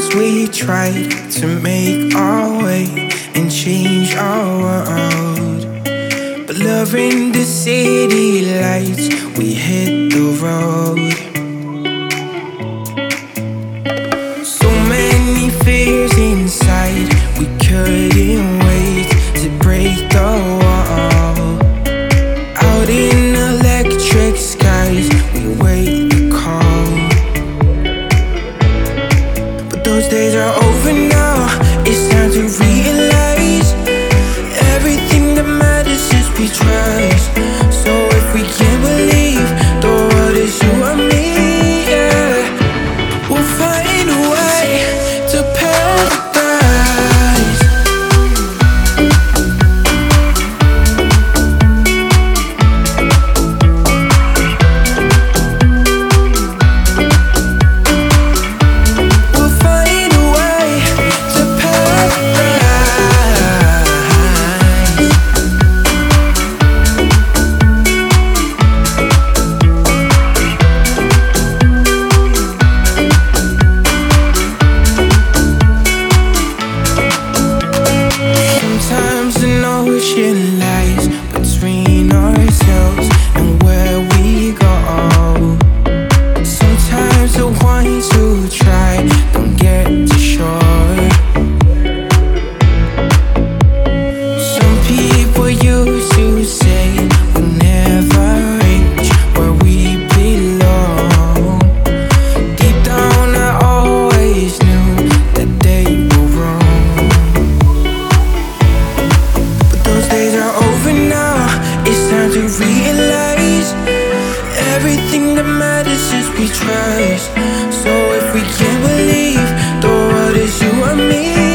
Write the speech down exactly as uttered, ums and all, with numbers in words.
times we tried to make our way and change our world, but love in the city lights, we hit the road. So many fears inside, we couldn't wait to break the wall. Out in electric skies, we wait the call. But those days are over now, it's time to realize everything that matters is we trust. So if we can't believe the world is you and me, yeah, we'll find a way to paradise. We'll find a way to paradise. Sometimes an ocean lies between ourselves and where we go. Sometimes the ones who try don't get to shore. Some people used to say we'll never reach where we belong. Deep down I always knew that they were wrong. But those days are over now, it's time to realize everything that matters is we trust. So if we can't believe the world is you and me,